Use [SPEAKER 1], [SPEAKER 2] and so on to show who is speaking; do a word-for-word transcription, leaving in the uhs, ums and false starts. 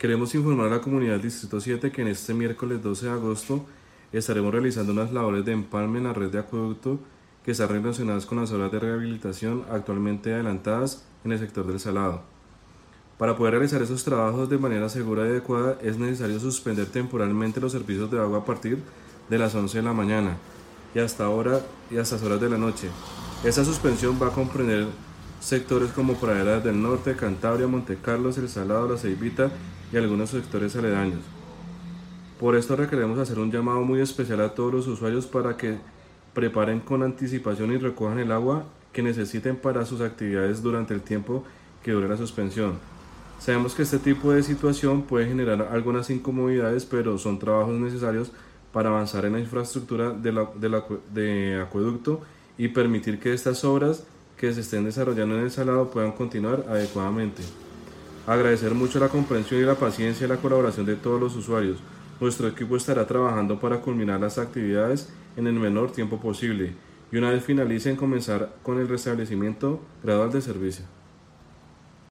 [SPEAKER 1] Queremos informar a la comunidad del Distrito siete que en este miércoles doce de agosto estaremos realizando unas labores de empalme en la red de acueducto que están relacionadas con las obras de rehabilitación actualmente adelantadas en el sector del Salado. Para poder realizar esos trabajos de manera segura y adecuada es necesario suspender temporalmente los servicios de agua a partir de las once de la mañana y hasta ahora y hasta las horas de la noche. Esta suspensión va a comprender sectores como Praderas del Norte, Cantabria, Monte Carlos, El Salado, La Ceibita y algunos sectores aledaños. Por esto requeremos hacer un llamado muy especial a todos los usuarios para que preparen con anticipación y recojan el agua que necesiten para sus actividades durante el tiempo que dure la suspensión. Sabemos que este tipo de situación puede generar algunas incomodidades, pero son trabajos necesarios para avanzar en la infraestructura de, la, de, la, de acueducto y permitir que estas obras que se estén desarrollando en el Salado puedan continuar adecuadamente. Agradecer mucho la comprensión y la paciencia y la colaboración de todos los usuarios. Nuestro equipo estará trabajando para culminar las actividades en el menor tiempo posible y una vez finalicen comenzar con el restablecimiento gradual de servicio.